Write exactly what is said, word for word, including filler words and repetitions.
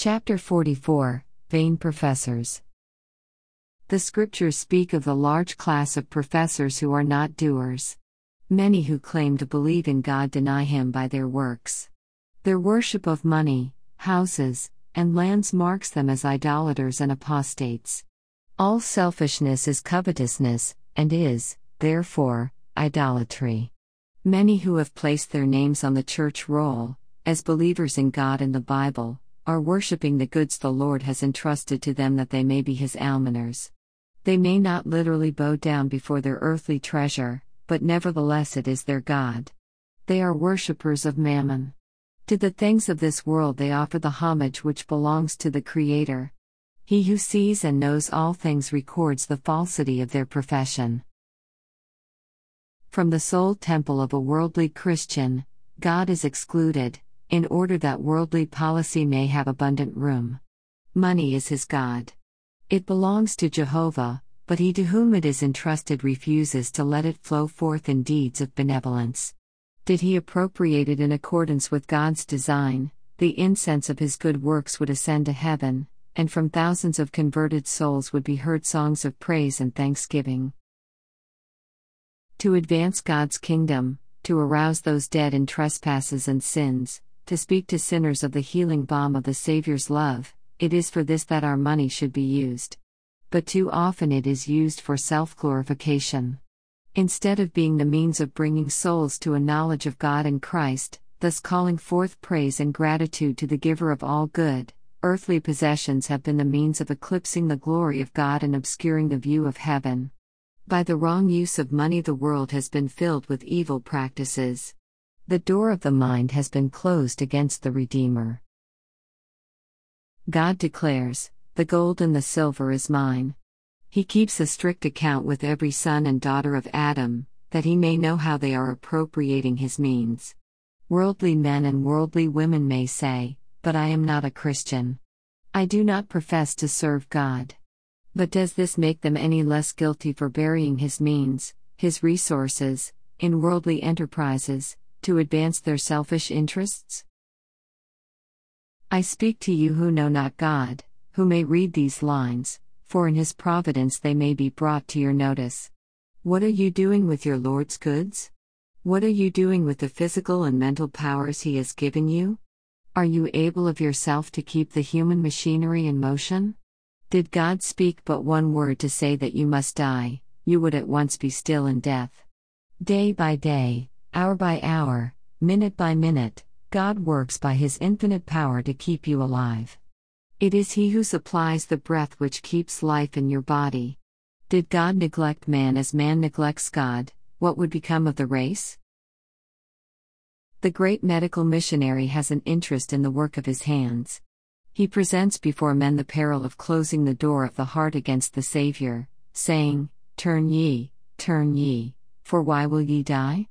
Chapter forty-four, Vain Professors. The scriptures speak of the large class of professors who are not doers. Many who claim to believe in God deny Him by their works. Their worship of money, houses, and lands marks them as idolaters and apostates. All selfishness is covetousness, and is, therefore, idolatry. Many who have placed their names on the church roll, as believers in God and the Bible, are worshipping the goods the Lord has entrusted to them that they may be His almoners. They may not literally bow down before their earthly treasure, but nevertheless it is their God. They are worshippers of mammon. To the things of this world they offer the homage which belongs to the Creator. He who sees and knows all things records the falsity of their profession. From the sole temple of a worldly Christian, God is excluded, in order that worldly policy may have abundant room. Money is his God. It belongs to Jehovah, but he to whom it is entrusted refuses to let it flow forth in deeds of benevolence. Did he appropriate it in accordance with God's design, the incense of his good works would ascend to heaven, and from thousands of converted souls would be heard songs of praise and thanksgiving. To advance God's kingdom, to arouse those dead in trespasses and sins, to speak to sinners of the healing balm of the Savior's love, it is for this that our money should be used. But too often it is used for self-glorification. Instead of being the means of bringing souls to a knowledge of God and Christ, thus calling forth praise and gratitude to the giver of all good, earthly possessions have been the means of eclipsing the glory of God and obscuring the view of heaven. By the wrong use of money the world has been filled with evil practices. The door of the mind has been closed against the Redeemer. God declares, "The gold and the silver is mine." He keeps a strict account with every son and daughter of Adam, that he may know how they are appropriating his means. Worldly men and worldly women may say, "But I am not a Christian. I do not profess to serve God." But does this make them any less guilty for burying his means, his resources, in worldly enterprises, to advance their selfish interests? I speak to you who know not God, who may read these lines, for in His providence they may be brought to your notice. What are you doing with your Lord's goods? What are you doing with the physical and mental powers He has given you? Are you able of yourself to keep the human machinery in motion? Did God speak but one word to say that you must die, you would at once be still in death. Day by day, hour by hour, minute by minute, God works by His infinite power to keep you alive. It is He who supplies the breath which keeps life in your body. Did God neglect man as man neglects God, what would become of the race? The great medical missionary has an interest in the work of his hands. He presents before men the peril of closing the door of the heart against the Savior, saying, "Turn ye, turn ye, for why will ye die?"